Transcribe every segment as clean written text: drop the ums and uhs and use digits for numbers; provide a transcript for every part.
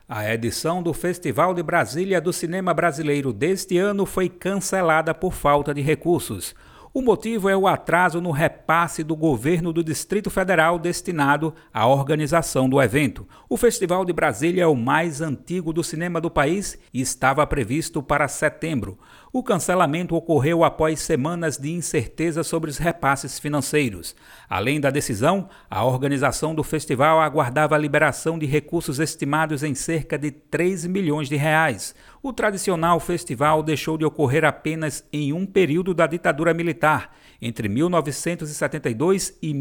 A edição do Festival de Brasília do Cinema Brasileiro deste ano foi cancelada por falta de recursos. O motivo é o atraso no repasse do governo do Distrito Federal destinado à organização do evento. O Festival de Brasília é o mais antigo do cinema do país e estava previsto para setembro. O cancelamento ocorreu após semanas de incerteza sobre os repasses financeiros. Além da decisão, a organização do festival aguardava a liberação de recursos estimados em cerca de 3 milhões de reais. O tradicional festival deixou de ocorrer apenas em um período da ditadura militar, entre 1972 e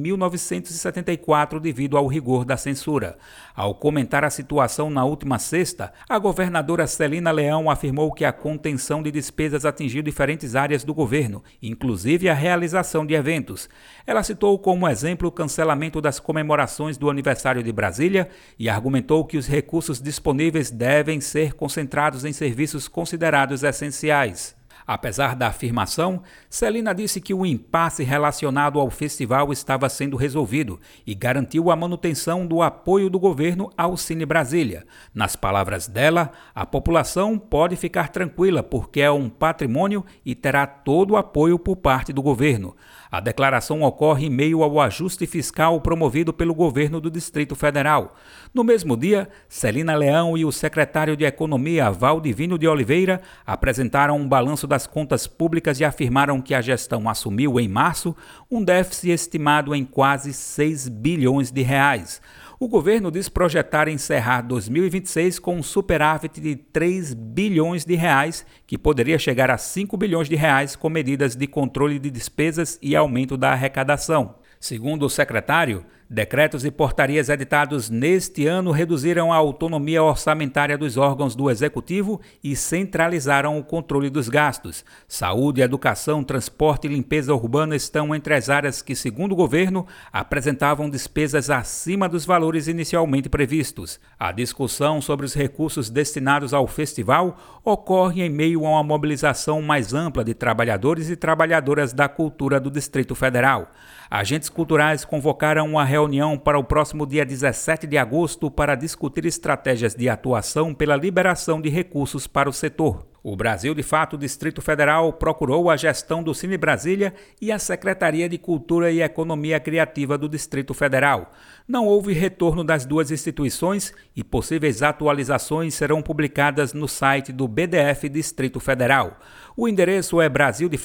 1974, devido ao rigor da censura. Ao comentar a situação na última sexta, a governadora Celina Leão afirmou que a contenção de despesas atingiu diferentes áreas do governo, inclusive a realização de eventos. Ela citou como exemplo o cancelamento das comemorações do aniversário de Brasília e argumentou que os recursos disponíveis devem ser concentrados em serviços considerados essenciais. Apesar da afirmação, Celina disse que o impasse relacionado ao festival estava sendo resolvido e garantiu a manutenção do apoio do governo ao Cine Brasília. Nas palavras dela, a população pode ficar tranquila porque é um patrimônio e terá todo o apoio por parte do governo. A declaração ocorre em meio ao ajuste fiscal promovido pelo governo do Distrito Federal. No mesmo dia, Celina Leão e o secretário de Economia, Valdivino de Oliveira, apresentaram um balanço das contas públicas e afirmaram que a gestão assumiu em março um déficit estimado em quase 6 bilhões de reais. O governo diz projetar encerrar 2026 com um superávit de 3 bilhões de reais, que poderia chegar a 5 bilhões de reais com medidas de controle de despesas e aumento da arrecadação. Segundo o secretário, decretos e portarias editados neste ano reduziram a autonomia orçamentária dos órgãos do Executivo e centralizaram o controle dos gastos. Saúde, educação, transporte e limpeza urbana estão entre as áreas que, segundo o governo, apresentavam despesas acima dos valores inicialmente previstos. A discussão sobre os recursos destinados ao festival ocorre em meio a uma mobilização mais ampla de trabalhadores e trabalhadoras da cultura do Distrito Federal. Agentes culturais convocaram uma reunião para o próximo dia 17 de agosto para discutir estratégias de atuação pela liberação de recursos para o setor. O Brasil de Fato Distrito Federal procurou a gestão do Cine Brasília e a Secretaria de Cultura e Economia Criativa do Distrito Federal. Não houve retorno das duas instituições e possíveis atualizações serão publicadas no site do BDF Distrito Federal. O endereço é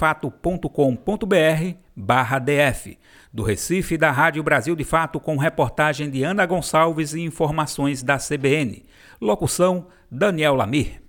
brasildefato.com.br/DF. Do Recife, da Rádio Brasil de Fato, com reportagem de Ana Gonçalves e informações da CBN. Locução: Daniel Lamir.